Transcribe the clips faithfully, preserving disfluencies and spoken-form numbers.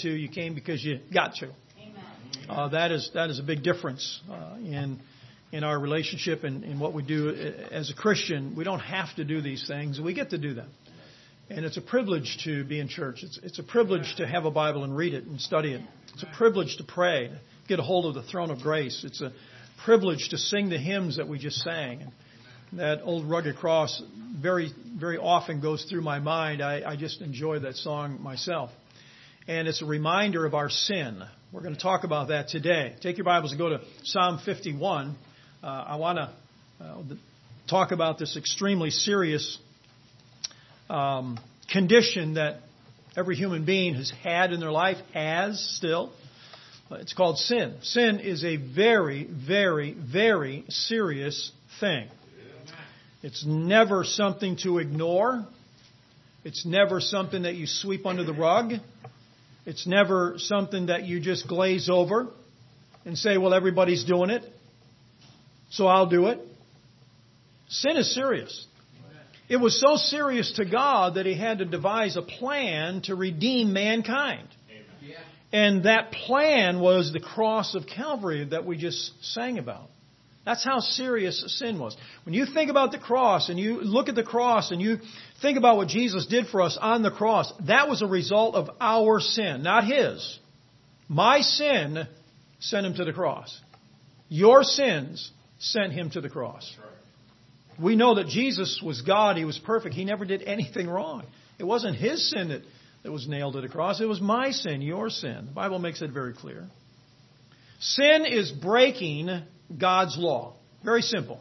to. You came because you got to. Uh, that is that is a big difference uh, in in our relationship and in what we do as a Christian. We don't have to do these things. We get to do them. And it's a privilege to be in church. It's, it's a privilege to have a Bible and read it and study it. It's a privilege to pray, to get a hold of the throne of grace. It's a privilege to sing the hymns that we just sang. And that old rugged cross very, very often goes through my mind. I, I just enjoy that song myself. And it's a reminder of our sin. We're going to talk about that today. Take your Bibles and go to Psalm fifty-one. Uh, I want to uh, talk about this extremely serious um, condition that every human being has had in their life, has still. It's called sin. Sin is a very, very, very serious thing. It's never something to ignore. It's never something that you sweep under the rug. It's never something that you just glaze over and say, well, everybody's doing it, so I'll do it. Sin is serious. It was so serious to God that He had to devise a plan to redeem mankind. And that plan was the cross of Calvary that we just sang about. That's how serious sin was. When you think about the cross and you look at the cross and you think about what Jesus did for us on the cross, that was a result of our sin, not His. My sin sent Him to the cross. Your sins sent Him to the cross. We know that Jesus was God. He was perfect. He never did anything wrong. It wasn't His sin that, that was nailed to the cross. It was my sin, your sin. The Bible makes it very clear. Sin is breaking God's law. Very simple.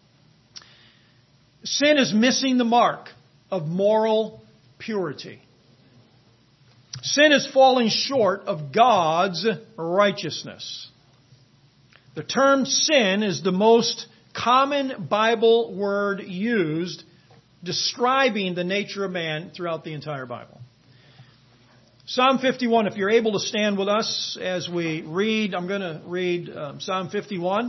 Sin is missing the mark of moral purity. Sin is falling short of God's righteousness. The term sin is the most common Bible word used describing the nature of man throughout the entire Bible. Psalm fifty-one, if you're able to stand with us as we read, I'm going to read um, Psalm fifty-one.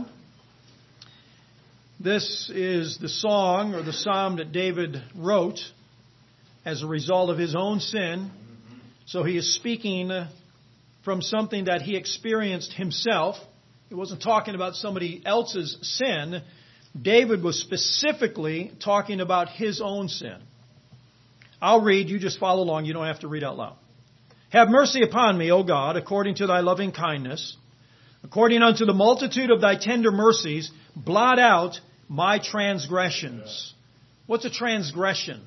This is the song or the psalm that David wrote as a result of his own sin. So he is speaking from something that he experienced himself. He wasn't talking about somebody else's sin. David was specifically talking about his own sin. I'll read. You just follow along. You don't have to read out loud. Have mercy upon me, O God, according to thy loving kindness. According unto the multitude of thy tender mercies, blot out my transgressions. What's a transgression?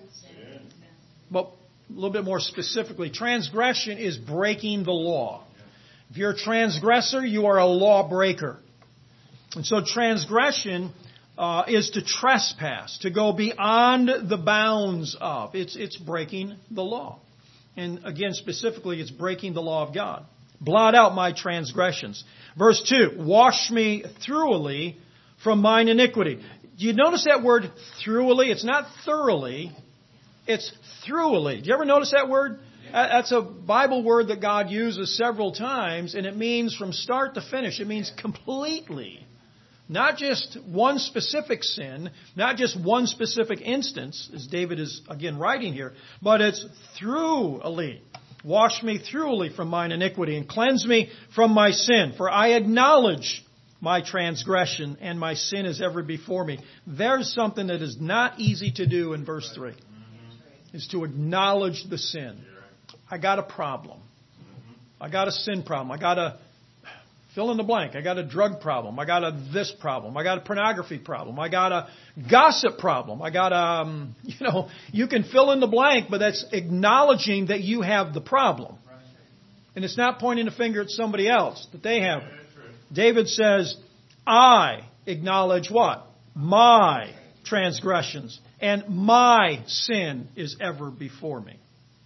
Well, a little bit more specifically, transgression is breaking the law. If you're a transgressor, you are a lawbreaker. And so transgression uh, is to trespass, to go beyond the bounds of. It's, it's breaking the law. And again, specifically, it's breaking the law of God. Blot out my transgressions. Verse two, wash me thoroughly from mine iniquity. Do you notice that word thoroughly? It's not thoroughly. It's thoroughly. Do you ever notice that word? That's a Bible word that God uses several times, and it means from start to finish. It means completely. Not just one specific sin, not just one specific instance, as David is again writing here, but it's thoroughly. Wash me thoroughly from mine iniquity and cleanse me from my sin. For I acknowledge my transgression and my sin is ever before me. There's something that is not easy to do in verse three. Is to acknowledge the sin. I got a problem. I got a sin problem. I got a fill in the blank. I got a drug problem. I got a this problem. I got a pornography problem. I got a gossip problem. I got a, um, you know, you can fill in the blank, but that's acknowledging that you have the problem. And it's not pointing a finger at somebody else, that they have it. David says, I acknowledge what? My transgressions, and my sin is ever before me.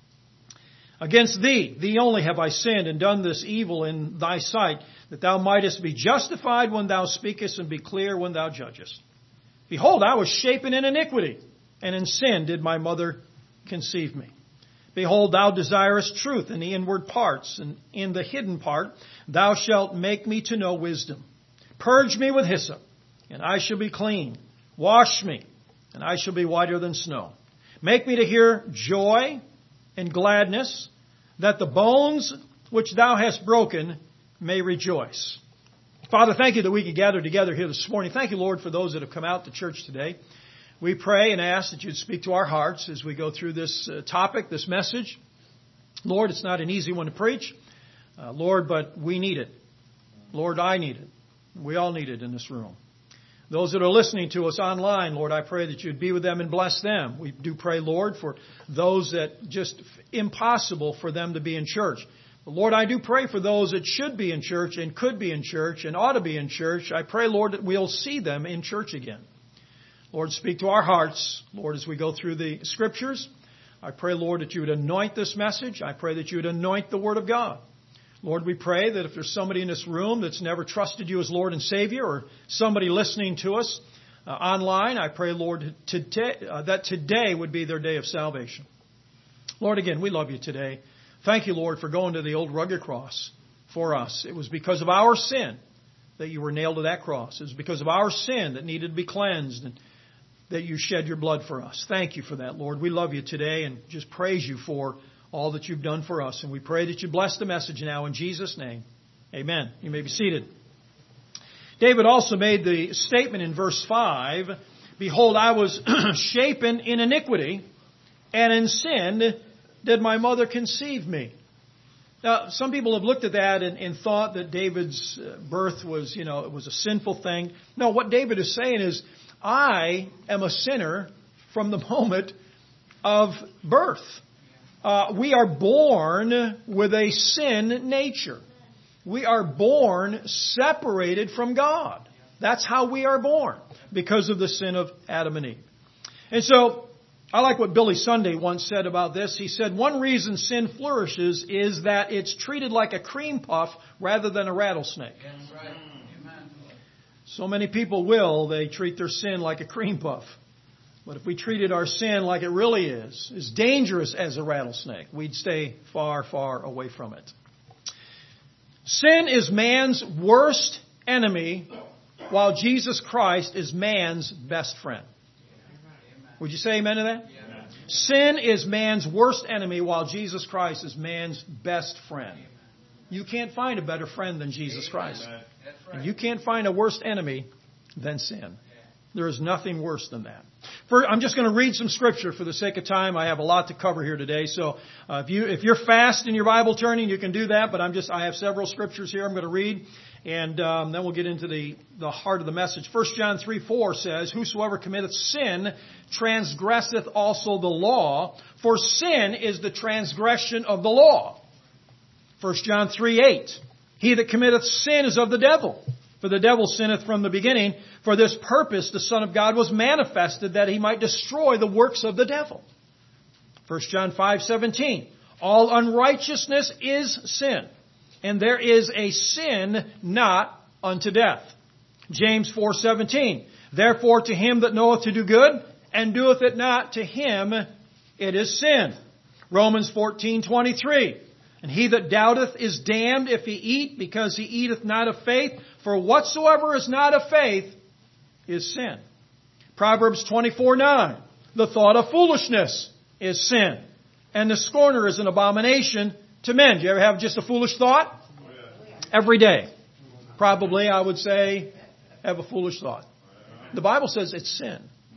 Against thee, thee only have I sinned and done this evil in thy sight, that thou mightest be justified when thou speakest and be clear when thou judgest. Behold, I was shapen in iniquity, and in sin did my mother conceive me. Behold, thou desirest truth in the inward parts, and in the hidden part thou shalt make me to know wisdom. Purge me with hyssop, and I shall be clean. Wash me, and I shall be whiter than snow. Make me to hear joy and gladness, that the bones which thou hast broken may rejoice. Father, thank you that we can gather together here this morning. Thank you, Lord, for those that have come out to church today. We pray and ask that you'd speak to our hearts as we go through this uh, topic, this message. Lord, it's not an easy one to preach, uh, Lord, but we need it. Lord, I need it. We all need it in this room. Those that are listening to us online, Lord, I pray that you'd be with them and bless them. We do pray, Lord, for those that just impossible for them to be in church. But Lord, I do pray for those that should be in church and could be in church and ought to be in church. I pray, Lord, that we'll see them in church again. Lord, speak to our hearts, Lord, as we go through the Scriptures. I pray, Lord, that you would anoint this message. I pray that you would anoint the Word of God. Lord, we pray that if there's somebody in this room that's never trusted you as Lord and Savior, or somebody listening to us uh, online, I pray, Lord, today, uh, that today would be their day of salvation. Lord, again, we love you today. Thank you, Lord, for going to the old rugged cross for us. It was because of our sin that you were nailed to that cross. It was because of our sin that needed to be cleansed and that you shed your blood for us. Thank you for that, Lord. We love you today and just praise you for all that you've done for us. And we pray that you bless the message now in Jesus' name. Amen. You may be seated. David also made the statement in verse five, "Behold, I was shapen in iniquity, and in sin did my mother conceive me." Now, some people have looked at that and, and thought that David's birth was, you know, it was a sinful thing. No, what David is saying is, I am a sinner from the moment of birth. Uh, we are born with a sin nature. We are born separated from God. That's how we are born, because of the sin of Adam and Eve. And so, I like what Billy Sunday once said about this. He said, one reason sin flourishes is that it's treated like a cream puff rather than a rattlesnake. That's right. Amen. So many people will, they treat their sin like a cream puff. But if we treated our sin like it really is, as dangerous as a rattlesnake, we'd stay far, far away from it. Sin is man's worst enemy, while Jesus Christ is man's best friend. Would you say amen to that? Yeah. Sin is man's worst enemy, while Jesus Christ is man's best friend. You can't find a better friend than Jesus Christ. And you can't find a worse enemy than sin. There is nothing worse than that. For, I'm just going to read some scripture for the sake of time. I have a lot to cover here today. So uh, if you if you're fast in your Bible turning, you can do that. But I'm just I have several scriptures here I'm going to read. And um, then we'll get into the, the heart of the message. First John three four says, "Whosoever committeth sin transgresseth also the law, for sin is the transgression of the law." First John three eight, "He that committeth sin is of the devil, for the devil sinneth from the beginning. For this purpose the Son of God was manifested, that he might destroy the works of the devil." First John five seventeen, "All unrighteousness is sin, and there is a sin not unto death." James four seventeen, "Therefore to him that knoweth to do good, and doeth it not, to him it is sin." Romans fourteen twenty-three, "And he that doubteth is damned if he eat, because he eateth not of faith. For whatsoever is not of faith is sin." Proverbs twenty-four nine, "The thought of foolishness is sin, and the scorner is an abomination to men." Do you ever have just a foolish thought? Every day. Probably, I would say, have a foolish thought. The Bible says it's sin.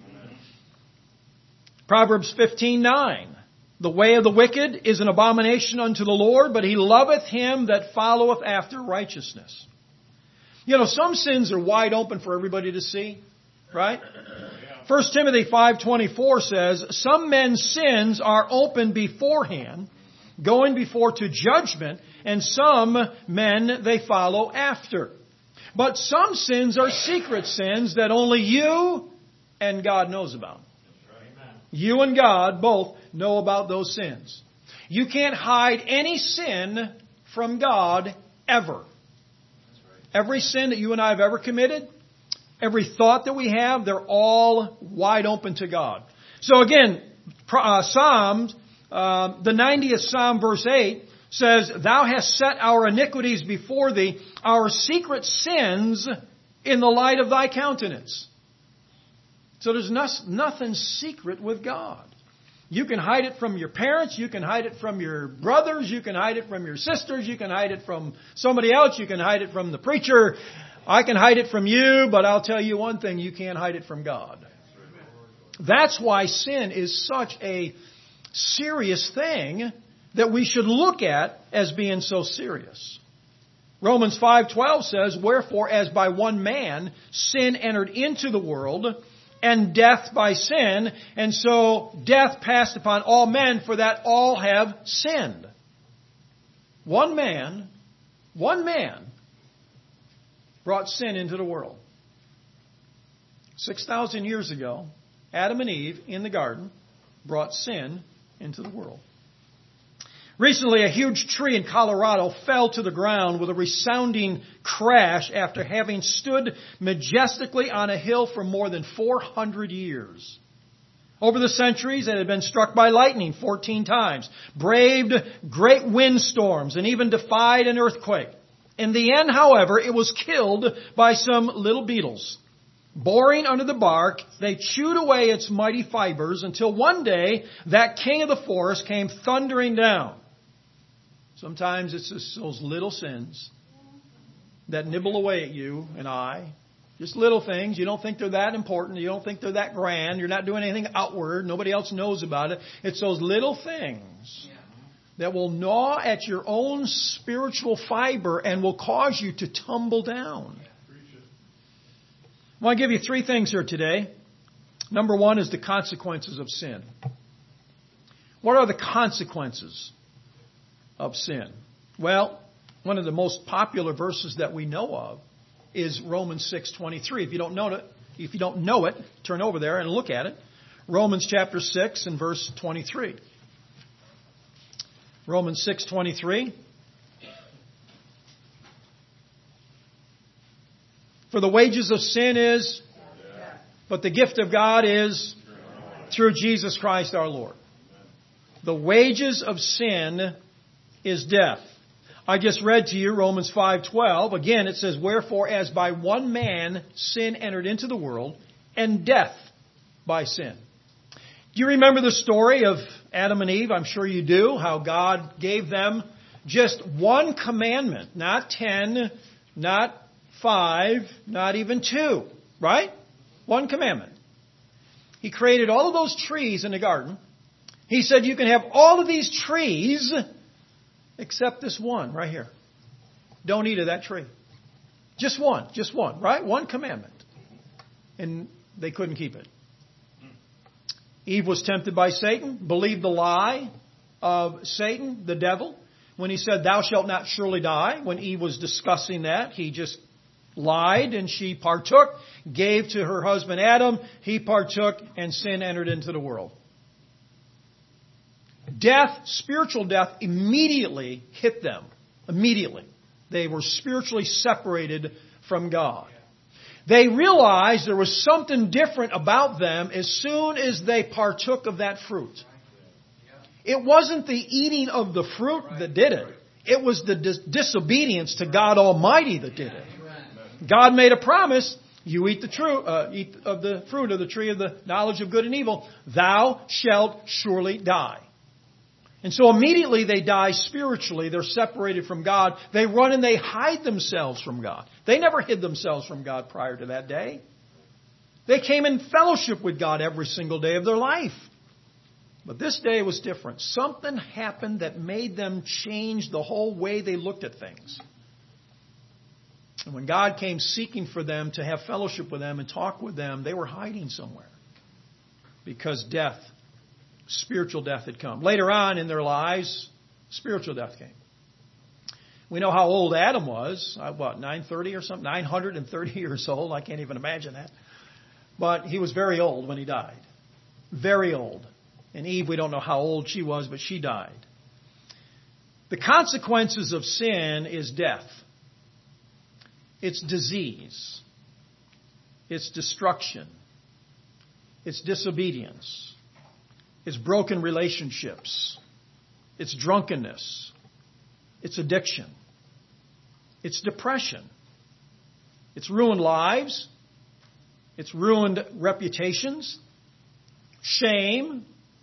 Proverbs fifteen nine, "The way of the wicked is an abomination unto the Lord, but he loveth him that followeth after righteousness." You know, some sins are wide open for everybody to see, right? First Timothy five twenty-four says, "Some men's sins are open beforehand, going before to judgment, and some men they follow after. But some sins are secret sins that only you and God knows about." You and God both know about those sins. You can't hide any sin from God ever. Every sin that you and I have ever committed, every thought that we have, they're all wide open to God. So again, uh, Psalms, uh, the ninetieth Psalm, verse eight, says, "Thou hast set our iniquities before thee, our secret sins in the light of thy countenance." So there's no, nothing secret with God. You can hide it from your parents. You can hide it from your brothers. You can hide it from your sisters. You can hide it from somebody else. You can hide it from the preacher. I can hide it from you, but I'll tell you one thing, you can't hide it from God. That's why sin is such a serious thing that we should look at as being so serious. Romans five twelve says, "Wherefore, as by one man sin entered into the world, and death by sin, and so death passed upon all men, for that all have sinned." One man, one man brought sin into the world. Six thousand years ago, Adam and Eve in the garden brought sin into the world. Recently, a huge tree in Colorado fell to the ground with a resounding crash after having stood majestically on a hill for more than four hundred years. Over the centuries, it had been struck by lightning fourteen times, braved great windstorms, and even defied an earthquake. In the end, however, it was killed by some little beetles. Boring under the bark, they chewed away its mighty fibers until one day that king of the forest came thundering down. Sometimes it's just those little sins that nibble away at you and I. Just little things. You don't think they're that important. You don't think they're that grand. You're not doing anything outward. Nobody else knows about it. It's those little things that will gnaw at your own spiritual fiber and will cause you to tumble down. I want to give you three things here today. Number one is the consequences of sin. What are the consequences of sin? Well, one of the most popular verses that we know of is Romans six twenty-three. If you don't know it, if you don't know it, turn over there and look at it. Romans chapter six and verse twenty-three. Romans six twenty-three. For the wages of sin is, but the gift of God is through Jesus Christ our Lord. The wages of sin is death. I just read to you Romans five twelve. Again, it says, "Wherefore, as by one man sin entered into the world, and death by sin." Do you remember the story of Adam and Eve? I'm sure you do. How God gave them just one commandment, not ten, not five, not even two, right? One commandment. He created all of those trees in the garden. He said, you can have all of these trees except this one right here. Don't eat of that tree. Just one, just one, right? One commandment. And they couldn't keep it. Eve was tempted by Satan, believed the lie of Satan, the devil, when he said, "Thou shalt not surely die." When Eve was discussing that, he just lied and she partook, gave to her husband Adam, he partook, and sin entered into the world. Death, spiritual death, immediately hit them. Immediately. They were spiritually separated from God. They realized there was something different about them as soon as they partook of that fruit. It wasn't the eating of the fruit that did it. It was the dis- disobedience to God Almighty that did it. God made a promise. You eat the true, uh, eat of the fruit of the tree of the knowledge of good and evil. Thou shalt surely die. And so immediately they die spiritually. They're separated from God. They run and they hide themselves from God. They never hid themselves from God prior to that day. They came in fellowship with God every single day of their life. But this day was different. Something happened that made them change the whole way they looked at things. And when God came seeking for them to have fellowship with them and talk with them, they were hiding somewhere. Because death, spiritual death had come. Later on in their lives, spiritual death came. We know how old Adam was. Uh, what, nine thirty or something? nine hundred thirty years old. I can't even imagine that. But he was very old when he died. Very old. And Eve, we don't know how old she was, but she died. The consequences of sin is death. It's disease. It's destruction. It's disobedience. It's broken relationships. It's drunkenness. It's addiction. It's depression. It's ruined lives. It's ruined reputations. Shame.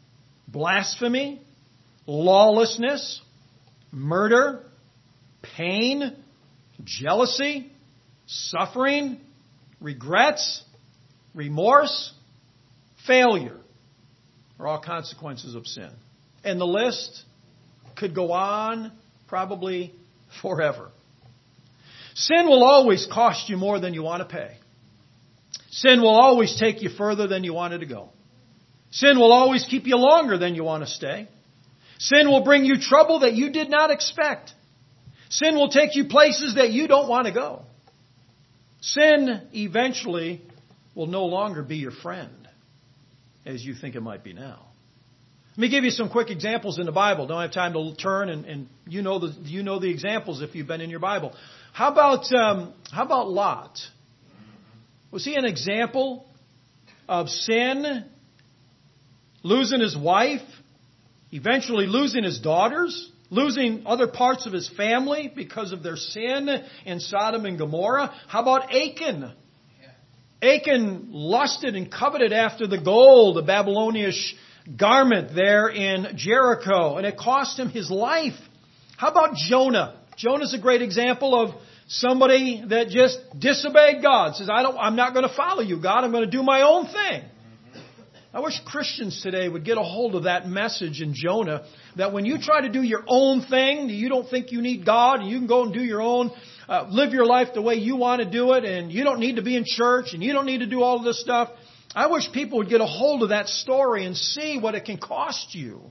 blasphemy, lawlessness, murder, pain, jealousy, suffering, regrets, remorse, failure are all consequences of sin. And the list could go on probably forever. Sin will always cost you more than you want to pay. Sin will always take you further than you wanted to go. Sin will always keep you longer than you want to stay. Sin will bring you trouble that you did not expect. Sin will take you places that you don't want to go. Sin eventually will no longer be your friend as you think it might be now. Let me give you some quick examples in the Bible. Don't have time to turn, and, and you know the you know the examples if you've been in your Bible. How about um, how about Lot? Was he an example of sin? Losing his wife, eventually losing his daughters, losing other parts of his family because of their sin in Sodom and Gomorrah. How about Achan? Achan lusted and coveted after the gold, the Babylonian garment there in Jericho, and it cost him his life. How about Jonah? Jonah's a great example of somebody that just disobeyed God. Says, I don't, I'm not going to follow you, God. I'm going to do my own thing. I wish Christians today would get a hold of that message in Jonah, that when you try to do your own thing, you don't think you need God, and you can go and do your own, uh, live your life the way you want to do it, and you don't need to be in church, and you don't need to do all of this stuff. I wish people would get a hold of that story and see what it can cost you.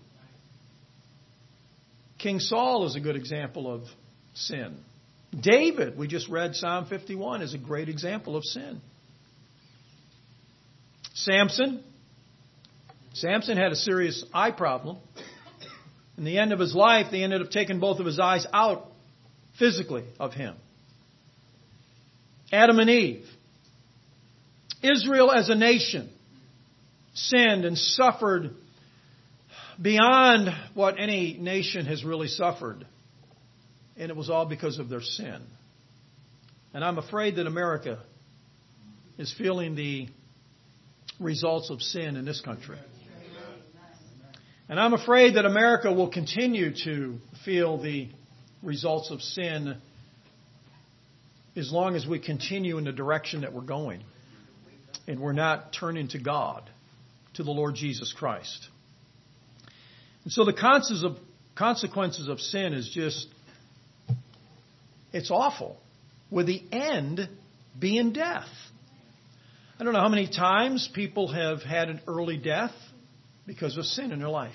King Saul is a good example of sin. David, we just read Psalm fifty-one, is a great example of sin. Samson. Samson had a serious eye problem. In the end of his life, they ended up taking both of his eyes out physically of him. Adam and Eve. Israel as a nation sinned and suffered beyond what any nation has really suffered. And it was all because of their sin. And I'm afraid that America is feeling the results of sin in this country. And I'm afraid that America will continue to feel the results of sin as long as we continue in the direction that we're going. And we're not turning to God, to the Lord Jesus Christ. And so the consequences of sin is just, it's awful. With the end being death. I don't know how many times people have had an early death because of sin in their life.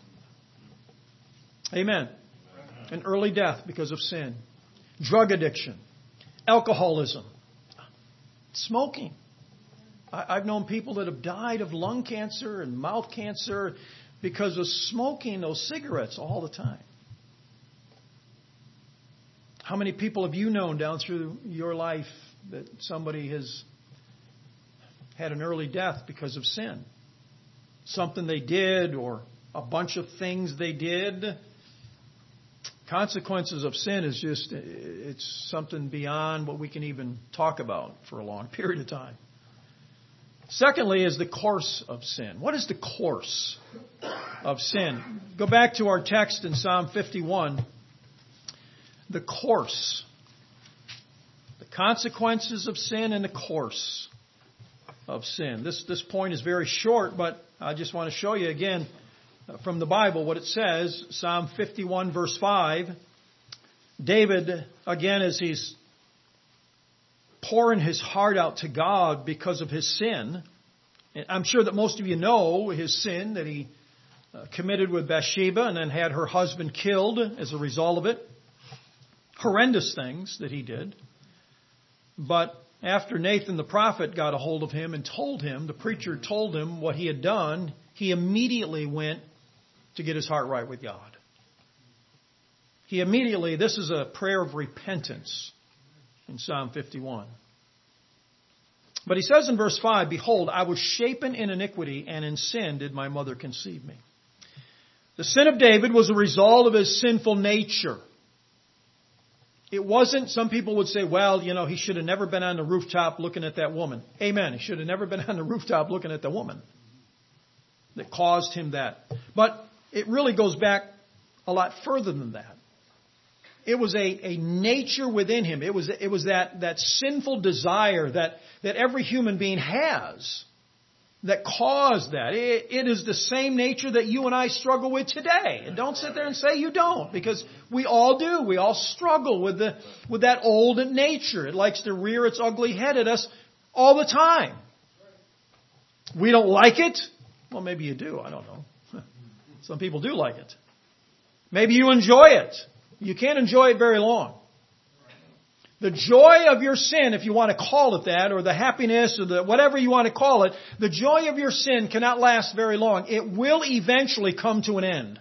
Amen. An early death because of sin. Drug addiction. Alcoholism. Smoking. I've known people that have died of lung cancer and mouth cancer because of smoking those cigarettes all the time. How many people have you known down through your life that somebody has had an early death because of sin? Something they did or a bunch of things they did. Consequences of sin is just, it's something beyond what we can even talk about for a long period of time. Secondly is the course of sin. What is the course of sin? Go back to our text in Psalm fifty-one. The course. The consequences of sin and the course of sin. This, this point is very short, but I just want to show you again from the Bible what it says. Psalm fifty-one verse five. David, again, as he's pouring his heart out to God because of his sin. And I'm sure that most of you know his sin that he uh, committed with Bathsheba and then had her husband killed as a result of it. Horrendous things that he did. But after Nathan the prophet got a hold of him and told him, the preacher told him what he had done, he immediately went to get his heart right with God. He immediately, this is a prayer of repentance in Psalm fifty-one. But he says in verse five, Behold, I was shapen in iniquity, and in sin did my mother conceive me. The sin of David was a result of his sinful nature. It wasn't, some people would say, well, you know, he should have never been on the rooftop looking at that woman. Amen. He should have never been on the rooftop looking at the woman. that caused him that. But it really goes back a lot further than that. It was a, a nature within him. It was it was that, that sinful desire that, that every human being has that caused that. It, it is the same nature that you and I struggle with today. And don't sit there and say you don't, because we all do. We all struggle with the with that old nature. It likes to rear its ugly head at us all the time. We don't like it. Well, maybe you do. I don't know. Some people do like it. Maybe you enjoy it. You can't enjoy it very long. The joy of your sin, if you want to call it that, or the happiness, or the whatever you want to call it, the joy of your sin cannot last very long. It will eventually come to an end.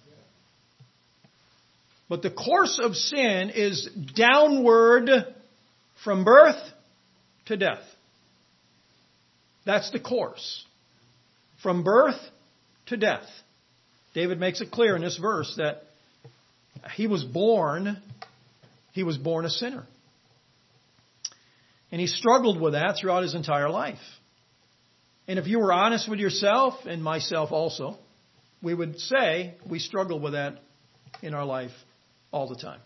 But the course of sin is downward from birth to death. That's the course. From birth to death. David makes it clear in this verse that he was born, he was born a sinner. And he struggled with that throughout his entire life. And if you were honest with yourself, and myself also, we would say we struggle with that in our life all the time.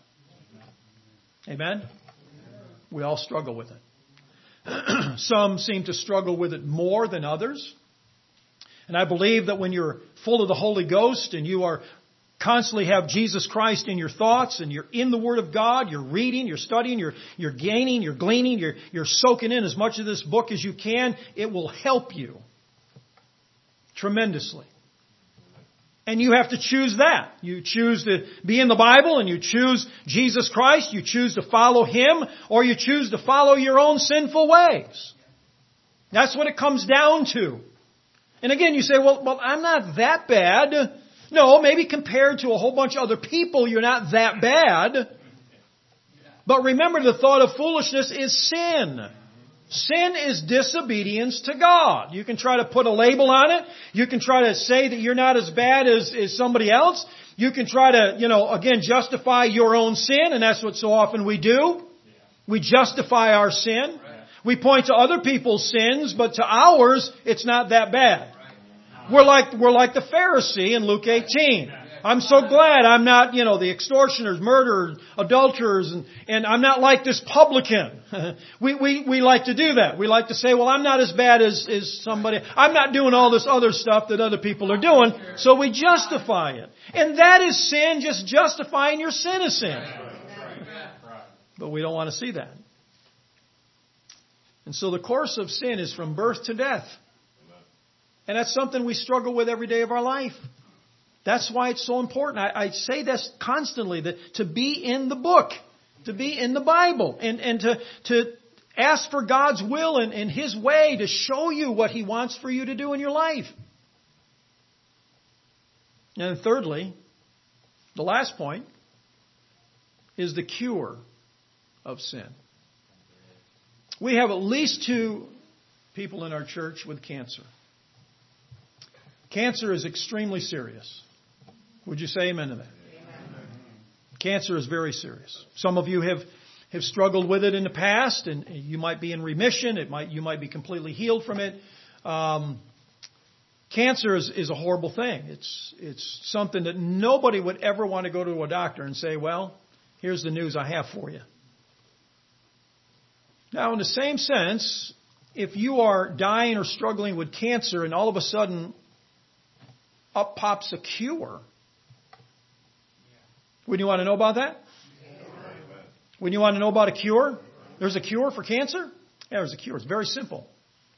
Amen? We all struggle with it. Some seem to struggle with it more than others. And I believe that when you're full of the Holy Ghost and you are constantly have Jesus Christ in your thoughts and you're in the Word of God, you're reading, you're studying, you're, you're gaining, you're gleaning, you're, you're soaking in as much of this book as you can, it will help you tremendously. And you have to choose that. You choose to be in the Bible and you choose Jesus Christ, you choose to follow Him, or you choose to follow your own sinful ways. That's what it comes down to. And again, you say, well, well, I'm not that bad. No, maybe compared to a whole bunch of other people, you're not that bad. But remember, the thought of foolishness is sin. Sin is disobedience to God. You can try to put a label on it. You can try to say that you're not as bad as, as somebody else. You can try to, you know, again, justify your own sin, and that's what so often we do. We justify our sin. We point to other people's sins, but to ours, it's not that bad. We're like, we're like the Pharisee in Luke eighteen. I'm so glad I'm not, you know, the extortioners, murderers, adulterers, and, and I'm not like this publican. we, we, we like to do that. We like to say, well, I'm not as bad as, as somebody. I'm not doing all this other stuff that other people are doing. So we justify it. And that is sin, just justifying your sin is sin. But we don't want to see that. And so the course of sin is from birth to death. And that's something we struggle with every day of our life. That's why it's so important. I, I say this constantly, that to be in the book, to be in the Bible, and, and to, to ask for God's will and, and His way to show you what He wants for you to do in your life. And thirdly, the last point is the cure of sin. We have at least two people in our church with cancer. Cancer is extremely serious. Would you say amen to that? Amen. Cancer is very serious. Some of you have, have struggled with it in the past, and you might be in remission. It might you might be completely healed from it. Um, cancer is, is a horrible thing. It's it's something that nobody would ever want to go to a doctor and say, well, here's the news I have for you. Now, in the same sense, if you are dying or struggling with cancer and all of a sudden up pops a cure, wouldn't you want to know about that? Wouldn't you want to know about a cure? There's a cure for cancer? Yeah, there's a cure. It's very simple.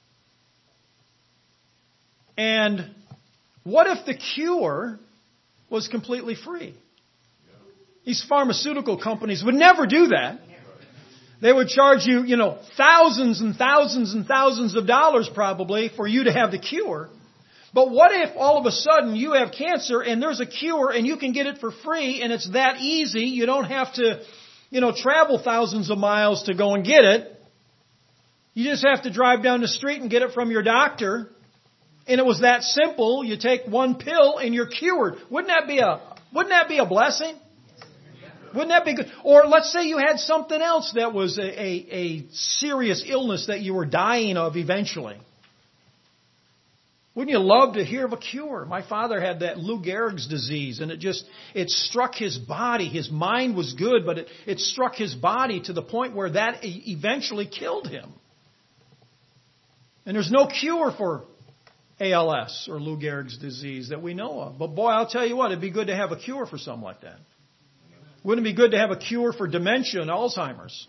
And what if the cure was completely free? These pharmaceutical companies would never do that. They would charge you, you know, thousands and thousands and thousands of dollars probably for you to have the cure. But what if all of a sudden you have cancer and there's a cure and you can get it for free and it's that easy? You don't have to, you know, travel thousands of miles to go and get it. You just have to drive down the street and get it from your doctor. And it was that simple. You take one pill and you're cured. Wouldn't that be a, wouldn't that be a blessing? Wouldn't that be good? Or let's say you had something else that was a, a, a serious illness that you were dying of eventually. Wouldn't you love to hear of a cure? My father had that Lou Gehrig's disease, and it just, it struck his body. His mind was good, but it, it struck his body to the point where that eventually killed him. And there's no cure for A L S or Lou Gehrig's disease that we know of. But boy, I'll tell you what, it'd be good to have a cure for something like that. Wouldn't it be good to have a cure for dementia and Alzheimer's?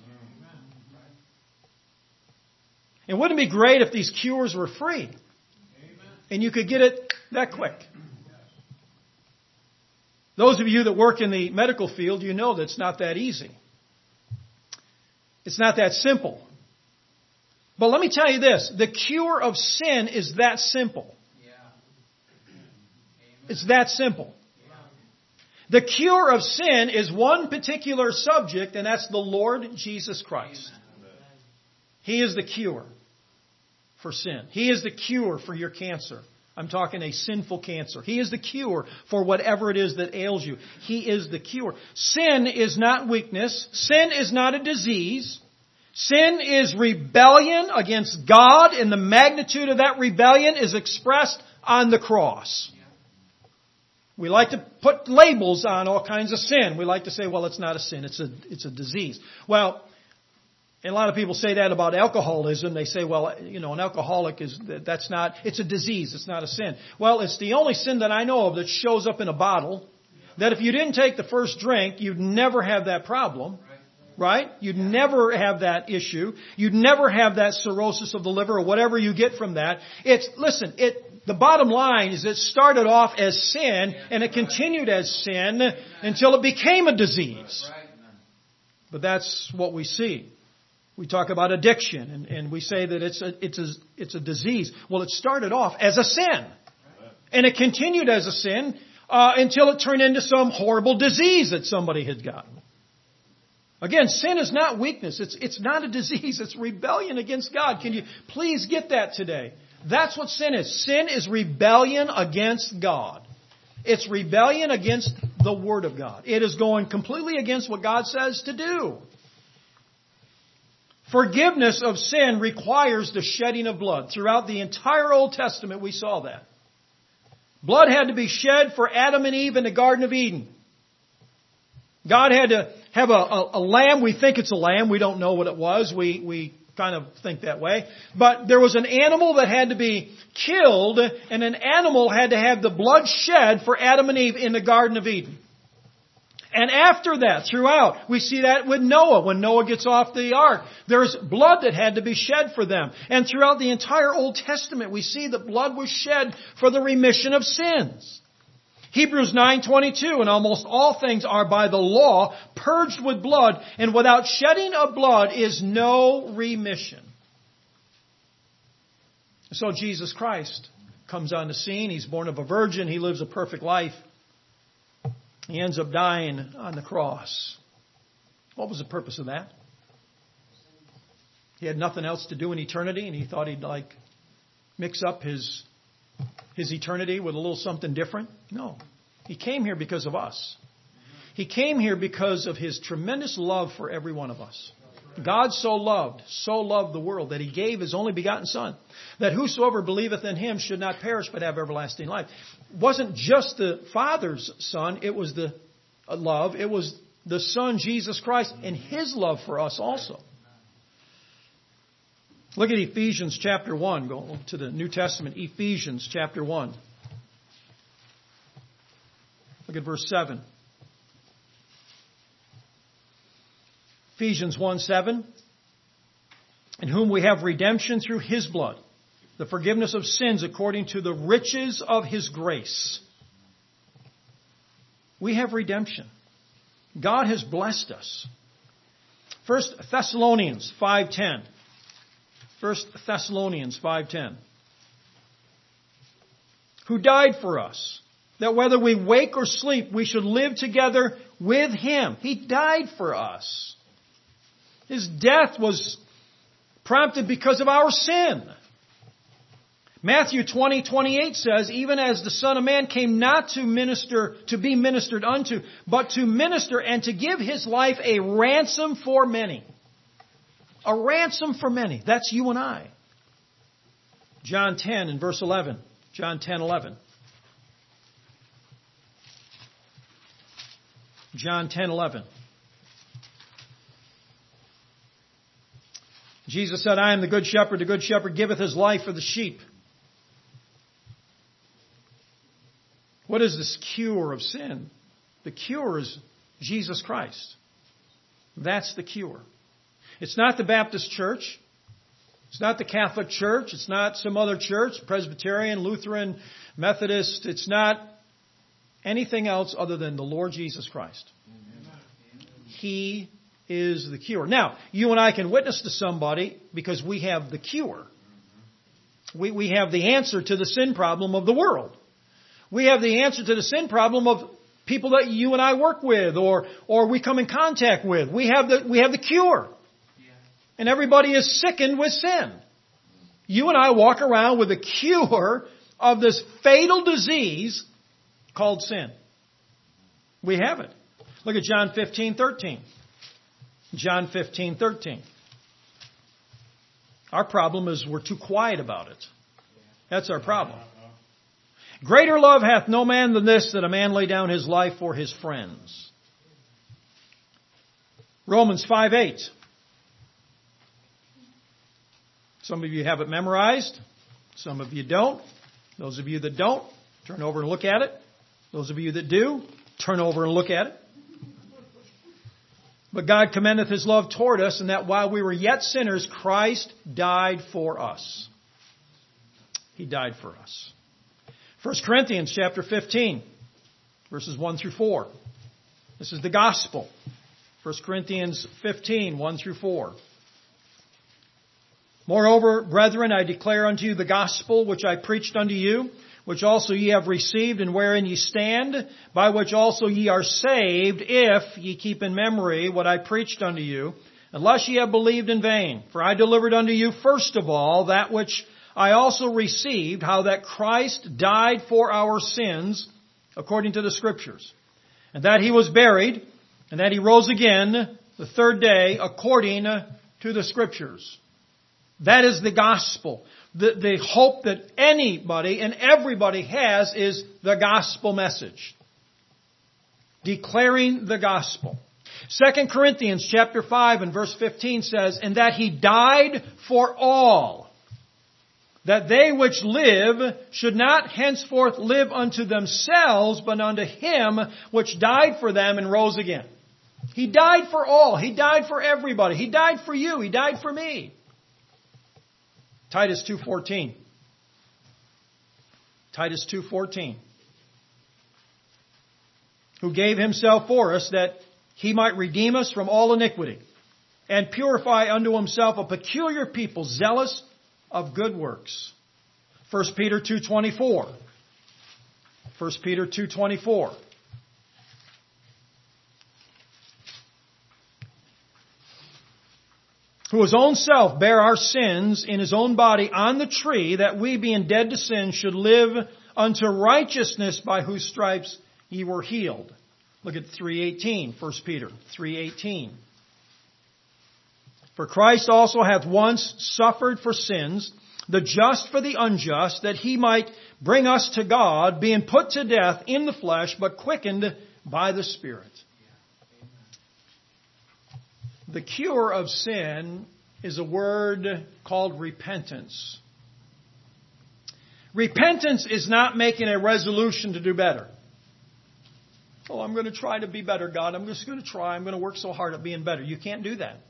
And wouldn't it be great if these cures were free? And you could get it that quick. Those of you that work in the medical field, you know that it's not that easy. It's not that simple. But let me tell you this. The cure of sin is that simple. It's that simple. The cure of sin is one particular subject, and that's the Lord Jesus Christ. He is the cure for sin. He is the cure for your cancer. I'm talking a sinful cancer. He is the cure for whatever it is that ails you. He is the cure. Sin is not weakness. Sin is not a disease. Sin is rebellion against God, and the magnitude of that rebellion is expressed on the cross. We like to put labels on all kinds of sin. We like to say, well, it's not a sin, it's a, it's a disease. Well, and a lot of people say that about alcoholism. They say, well, you know, an alcoholic is, that's not, it's a disease, it's not a sin. Well, it's the only sin that I know of that shows up in a bottle, that if you didn't take the first drink, you'd never have that problem. Right? You'd never have that issue. You'd never have that cirrhosis of the liver or whatever you get from that. It's, listen, it, the bottom line is it started off as sin and it continued as sin until it became a disease. But that's what we see. We talk about addiction and, and we say that it's a, it's a, it's a disease. Well, it started off as a sin and it continued as a sin uh, until it turned into some horrible disease that somebody had gotten. Again, sin is not weakness. It's, it's not a disease. It's rebellion against God. Can you please get that today? That's what sin is. Sin is rebellion against God. It's rebellion against the Word of God. It is going completely against what God says to do. Forgiveness of sin requires the shedding of blood. Throughout the entire Old Testament, we saw that. Blood had to be shed for Adam and Eve in the Garden of Eden. God had to have a, a, a lamb. We think it's a lamb. We don't know what it was. We, we kind of think that way. But there was an animal that had to be killed, and an animal had to have the blood shed for Adam and Eve in the Garden of Eden. And after that, throughout, we see that with Noah. When Noah gets off the ark, there's blood that had to be shed for them. And throughout the entire Old Testament, we see that blood was shed for the remission of sins. Hebrews nine twenty-two, and almost all things are by the law purged with blood, and without shedding of blood is no remission. So Jesus Christ comes on the scene. He's born of a virgin. He lives a perfect life. He ends up dying on the cross. What was the purpose of that? He had nothing else to do in eternity, and he thought he'd like mix up his his eternity with a little something different? No. He came here because of us. He came here because of His tremendous love for every one of us. God so loved, so loved the world that He gave His only begotten Son, that whosoever believeth in Him should not perish but have everlasting life. It wasn't just the Father's Son, it was the love. It was the Son, Jesus Christ, and His love for us also. Look at Ephesians chapter one. Go to the New Testament, Ephesians chapter one. Look at verse seven. Ephesians one seven. In whom we have redemption through His blood, the forgiveness of sins according to the riches of His grace. We have redemption. God has blessed us. First Thessalonians five ten. First Thessalonians five ten. Who died for us, that whether we wake or sleep, we should live together with Him. He died for us. His death was prompted because of our sin. Matthew twenty twenty-eight says, even as the Son of Man came not to minister, to be ministered unto, but to minister and to give His life a ransom for many. A ransom for many. That's you and I. John ten and verse eleven. John ten eleven. John ten eleven. Jesus said, I am the good shepherd. The good shepherd giveth his life for the sheep. What is this cure of sin? The cure is Jesus Christ. That's the cure. It's not the Baptist church. It's not the Catholic Church. It's not some other church, Presbyterian, Lutheran, Methodist. It's not anything else other than the Lord Jesus Christ. He is the cure. Now, you and I can witness to somebody because we have the cure. We, we have the answer to the sin problem of the world. We have the answer to the sin problem of people that you and I work with or, or we come in contact with. We have the, we have the cure. And everybody is sickened with sin. You and I walk around with a cure of this fatal disease called sin. We have it. Look at John fifteen thirteen. John fifteen thirteen. Our problem is we're too quiet about it. That's our problem. Greater love hath no man than this, that a man lay down his life for his friends. Romans five eight. Some of you have it memorized. Some of you don't. Those of you that don't, turn over and look at it. Those of you that do, turn over and look at it. But God commendeth His love toward us, and that while we were yet sinners, Christ died for us. He died for us. First Corinthians chapter fifteen, verses one through four. This is the gospel. First Corinthians fifteen, one through four. Moreover, brethren, I declare unto you the gospel which I preached unto you, which also ye have received, and wherein ye stand, by which also ye are saved, if ye keep in memory what I preached unto you, unless ye have believed in vain. For I delivered unto you first of all that which I also received, how that Christ died for our sins, according to the Scriptures, and that He was buried, and that He rose again the third day, according to the Scriptures. That is the gospel. The, the hope that anybody and everybody has is the gospel message. Declaring the gospel. Second Corinthians chapter five and verse fifteen says, and that He died for all, that they which live should not henceforth live unto themselves, but unto Him which died for them and rose again. He died for all. He died for everybody. He died for you. He died for me. Titus two fourteen. Titus two fourteen. Who gave Himself for us that He might redeem us from all iniquity and purify unto Himself a peculiar people zealous of good works. First Peter two twenty-four. First Peter two twenty-four. Who His own self bare our sins in His own body on the tree, that we, being dead to sin, should live unto righteousness, by whose stripes ye were healed. Look at three eighteen, First Peter three eighteen. For Christ also hath once suffered for sins, the just for the unjust, that He might bring us to God, being put to death in the flesh, but quickened by the Spirit. The cure of sin is a word called repentance. Repentance is not making a resolution to do better. Oh, I'm going to try to be better, God. I'm just going to try. I'm going to work so hard at being better. You can't do that.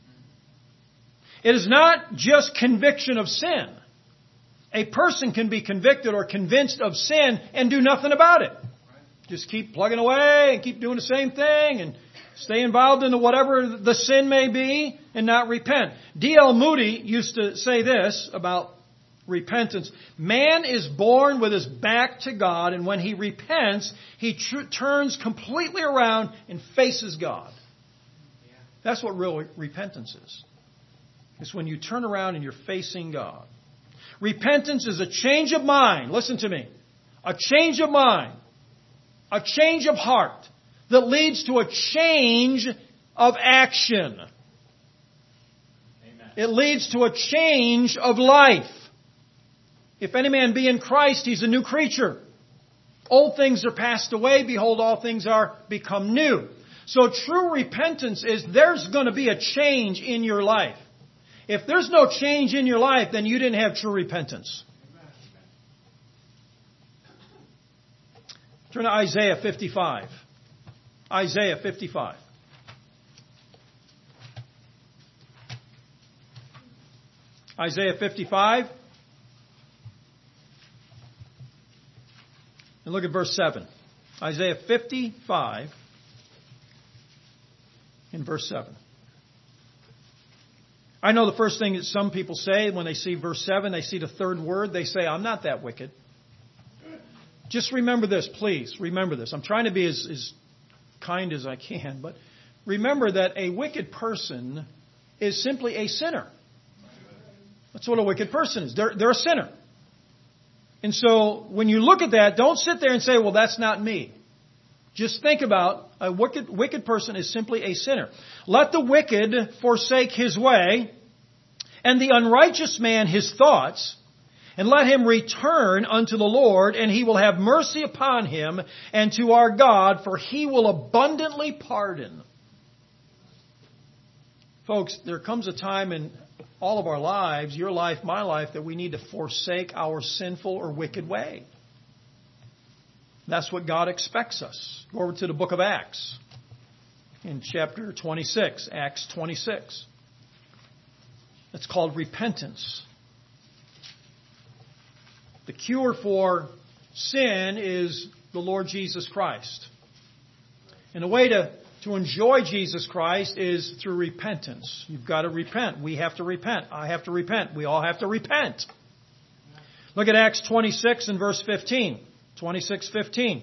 It is not just conviction of sin. A person can be convicted or convinced of sin and do nothing about it. Just keep plugging away and keep doing the same thing and stay involved in whatever the sin may be and not repent. D L Moody used to say this about repentance. Man is born with his back to God, and when he repents, he tr- turns completely around and faces God. That's what real repentance is. It's when you turn around and you're facing God. Repentance is a change of mind. Listen to me. A change of mind. A change of heart that leads to a change of action. Amen. It leads to a change of life. If any man be in Christ, he's a new creature. Old things are passed away. Behold, all things are become new. So true repentance is there's going to be a change in your life. If there's no change in your life, then you didn't have true repentance. Turn to Isaiah fifty-five. Isaiah fifty-five. Isaiah fifty-five. And look at verse seven. Isaiah fifty-five in verse seven. I know the first thing that some people say when they see verse seven, they see the third word, they say, I'm not that wicked. Just remember this, please. Remember this. I'm trying to be as, as kind as I can, but remember that a wicked person is simply a sinner. That's what a wicked person is. They're, they're a sinner. And so when you look at that, don't sit there and say, well, that's not me. Just think about a wicked, wicked person is simply a sinner. Let the wicked forsake his way, and the unrighteous man his thoughts, and let him return unto the Lord, and He will have mercy upon him, and to our God, for He will abundantly pardon. Folks, there comes a time in all of our lives, your life, my life, that we need to forsake our sinful or wicked way. That's what God expects us. Go over to the book of Acts in chapter twenty-six, Acts twenty-six. It's called repentance. The cure for sin is the Lord Jesus Christ. And the way to, to enjoy Jesus Christ is through repentance. You've got to repent. We have to repent. I have to repent. We all have to repent. Look at Acts twenty-six and verse fifteen. twenty-six fifteen.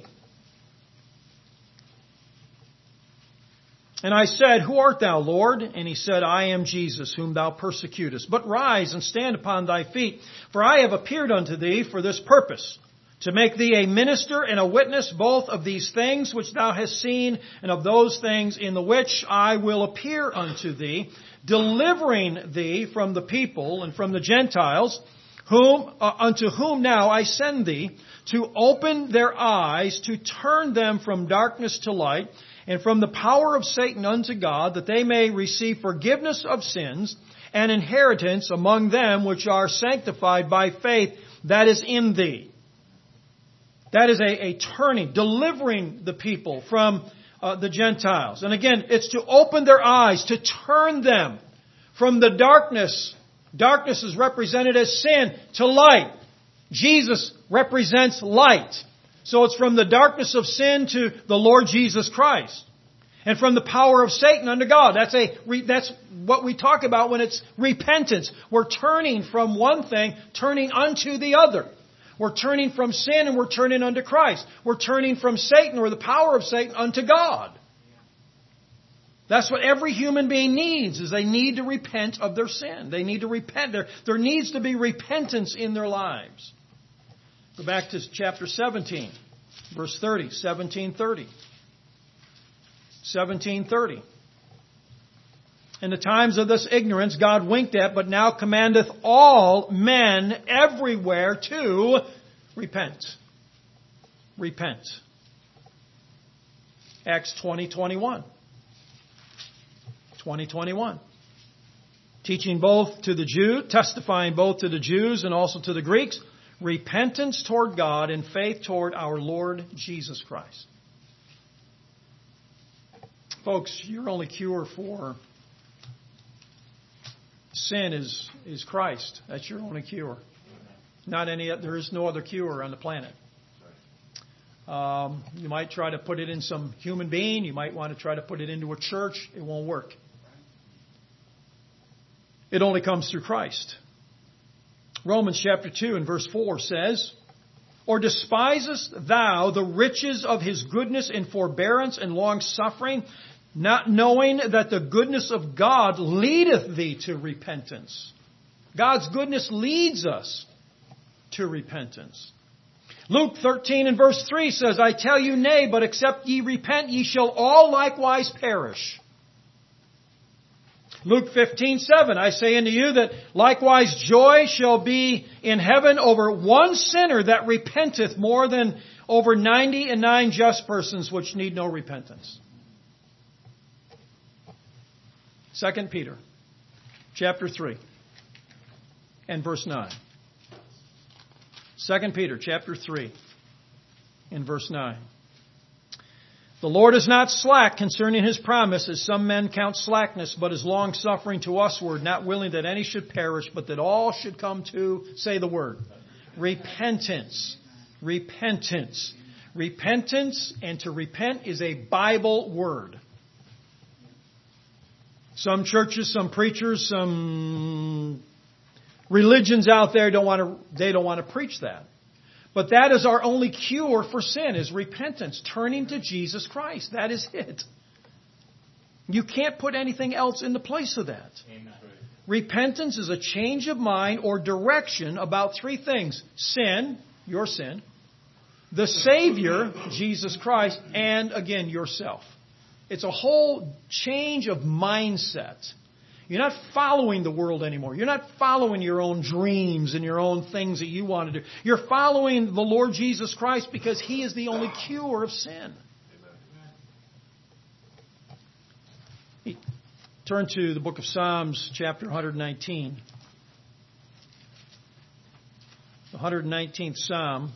And I said, Who art thou, Lord? And He said, I am Jesus, whom thou persecutest. But rise and stand upon thy feet, for I have appeared unto thee for this purpose, to make thee a minister and a witness both of these things which thou hast seen, and of those things in the which I will appear unto thee, delivering thee from the people and from the Gentiles, whom uh, unto whom now I send thee, to open their eyes, to turn them from darkness to light, and from the power of Satan unto God, that they may receive forgiveness of sins and inheritance among them which are sanctified by faith that is in thee. That is a, a turning, delivering the people from uh, the Gentiles. And again, it's to open their eyes, to turn them from the darkness. Darkness is represented as sin, to light. Jesus represents light. So it's from the darkness of sin to the Lord Jesus Christ. And from the power of Satan unto God. That's a that's what we talk about when it's repentance. We're turning from one thing, turning unto the other. We're turning from sin and we're turning unto Christ. We're turning from Satan or the power of Satan unto God. That's what every human being needs, is they need to repent of their sin. They need to repent. There, there needs to be repentance in their lives. Go back to chapter seventeen, verse thirty, seventeen thirty. seventeen thirty. In the times of this ignorance God winked at, but now commandeth all men everywhere to repent. Repent. Acts twenty twenty-one. twenty twenty-one. Teaching both to the Jew, testifying both to the Jews and also to the Greeks, repentance toward God and faith toward our Lord Jesus Christ. Folks, your only cure for sin is, is Christ. That's your only cure. Not any. There is no other cure on the planet. Um, you might try to put it in some human being. You might want to try to put it into a church. It won't work. It only comes through Christ. Romans chapter two and verse four says, Or despisest thou the riches of His goodness and forbearance and long-suffering, not knowing that the goodness of God leadeth thee to repentance? God's goodness leads us to repentance. Luke thirteen and verse three says, I tell you, nay, but except ye repent, ye shall all likewise perish. Luke fifteen seven, I say unto you that likewise joy shall be in heaven over one sinner that repenteth more than over ninety and nine just persons which need no repentance. Second Peter chapter three and verse nine. Second Peter chapter three and verse nine. The Lord is not slack concerning His promise, as some men count slackness, but is long-suffering to usward, not willing that any should perish, but that all should come to, say the word, repentance. Repentance. Repentance, and to repent is a Bible word. Some churches, some preachers, some religions out there don't want to, they don't want to preach that. But that is our only cure for sin, is repentance, turning to Jesus Christ. That is it. You can't put anything else in the place of that. Amen. Repentance is a change of mind or direction about three things. Sin, your sin, the Savior, Jesus Christ, and again, yourself. It's a whole change of mindset. You're not following the world anymore. You're not following your own dreams and your own things that you want to do. You're following the Lord Jesus Christ because He is the only cure of sin. Amen. Turn to the book of Psalms, chapter one nineteen. The one hundred nineteenth Psalm.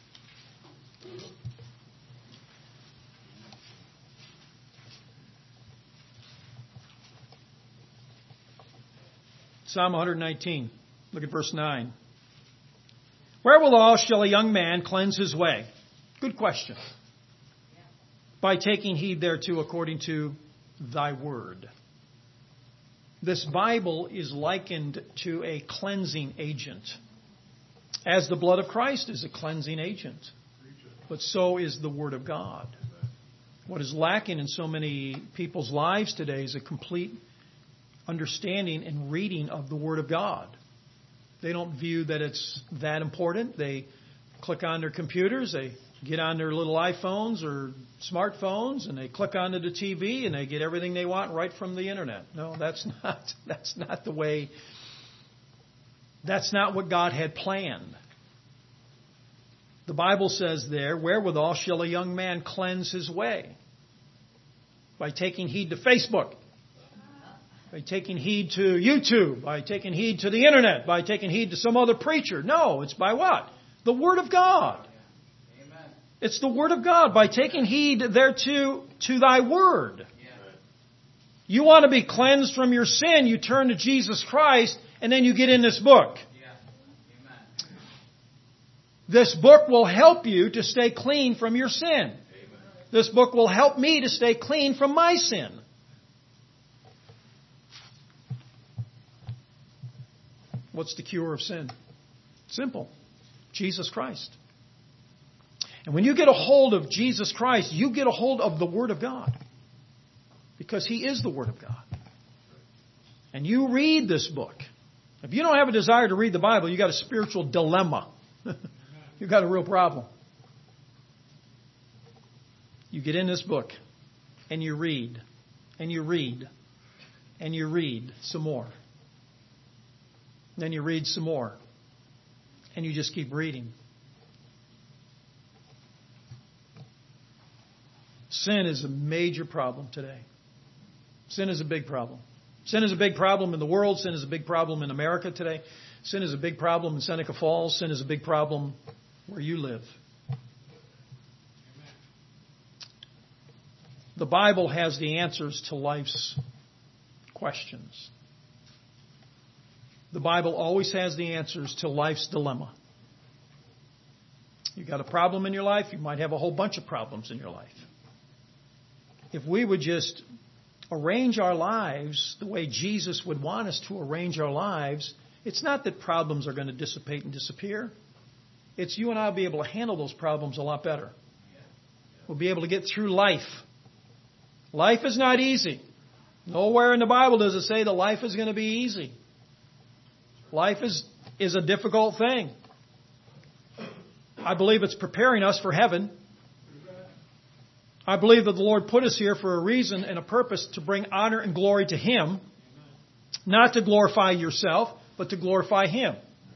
Psalm one hundred nineteen. Look at verse nine. Wherewithal shall a young man cleanse his way? Good question. By taking heed thereto according to thy word. This Bible is likened to a cleansing agent. As the blood of Christ is a cleansing agent. But so is the Word of God. What is lacking in so many people's lives today is a complete understanding and reading of the Word of God. They don't view that it's that important. They click on their computers, they get on their little iPhones or smartphones, and they click onto the T V and they get everything they want right from the internet. No, that's not that's not the way. That's not what God had planned. The Bible says there, wherewithal shall a young man cleanse his way? By taking heed to Facebook. By taking heed to YouTube, by taking heed to the internet, by taking heed to some other preacher. No, it's by what? The Word of God. Amen. It's the Word of God. By taking heed thereto to thy Word. Yeah. You want to be cleansed from your sin, you turn to Jesus Christ, and then you get in this book. Yeah. Amen. This book will help you to stay clean from your sin. Amen. This book will help me to stay clean from my sin. What's the cure of sin? Simple. Jesus Christ. And when you get a hold of Jesus Christ, you get a hold of the Word of God. Because He is the Word of God. And you read this book. If you don't have a desire to read the Bible, you've got a spiritual dilemma. You've got a real problem. You get in this book and you read and you read and you read some more. Then you read some more. And you just keep reading. Sin is a major problem today. Sin is a big problem. Sin is a big problem in the world. Sin is a big problem in America today. Sin is a big problem in Seneca Falls. Sin is a big problem where you live. The Bible has the answers to life's questions. The Bible always has the answers to life's dilemma. You've got a problem in your life, you might have a whole bunch of problems in your life. If we would just arrange our lives the way Jesus would want us to arrange our lives, it's not that problems are going to dissipate and disappear. It's you and I will be able to handle those problems a lot better. We'll be able to get through life. Life is not easy. Nowhere in the Bible does it say that life is going to be easy. Life is, is a difficult thing. I believe it's preparing us for heaven. I believe that the Lord put us here for a reason and a purpose to bring honor and glory to Him. Not to glorify yourself, but to glorify Him.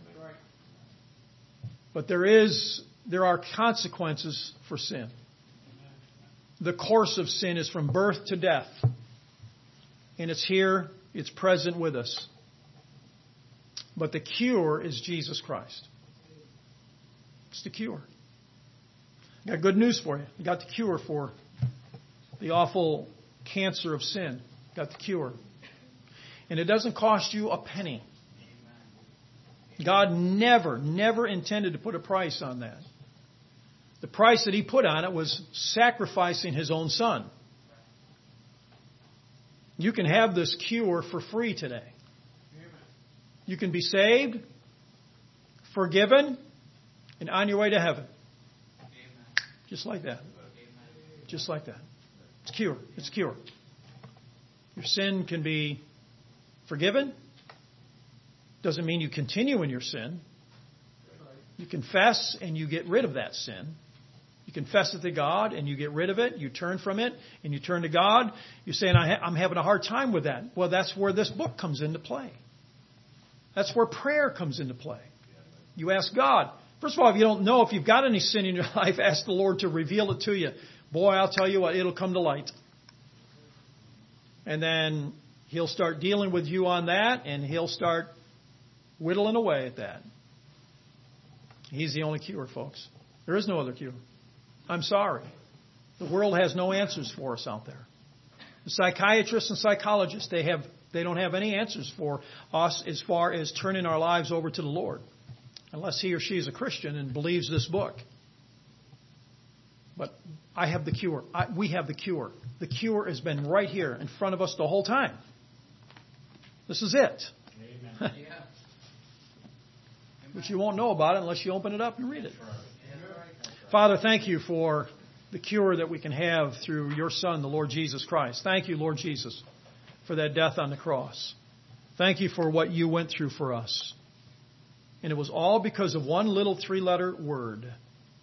But there is, there are consequences for sin. The course of sin is from birth to death. And it's here, it's present with us. But the cure is Jesus Christ. It's the cure. I got good news for you. You got the cure for the awful cancer of sin. Got the cure. And it doesn't cost you a penny. God never, never intended to put a price on that. The price that He put on it was sacrificing His own Son. You can have this cure for free today. You can be saved, forgiven, and on your way to heaven. Just like that. Just like that. It's cure. It's cure. Your sin can be forgiven. Doesn't mean you continue in your sin. You confess and you get rid of that sin. You confess it to God and you get rid of it. You turn from it and you turn to God. You're saying, I'm having a hard time with that. Well, that's where this book comes into play. That's where prayer comes into play. You ask God. First of all, if you don't know if you've got any sin in your life, ask the Lord to reveal it to you. Boy, I'll tell you what, it'll come to light. And then He'll start dealing with you on that, and He'll start whittling away at that. He's the only cure, folks. There is no other cure. I'm sorry. The world has no answers for us out there. The psychiatrists and psychologists, they have they don't have any answers for us as far as turning our lives over to the Lord. Unless he or she is a Christian and believes this book. But I have the cure. I, we have the cure. The cure has been right here in front of us the whole time. This is it. Amen. But you won't know about it unless you open it up and read it. Father, thank you for the cure that we can have through your Son, the Lord Jesus Christ. Thank you, Lord Jesus, for that death on the cross. Thank you for what you went through for us. And it was all because of one little three-letter word.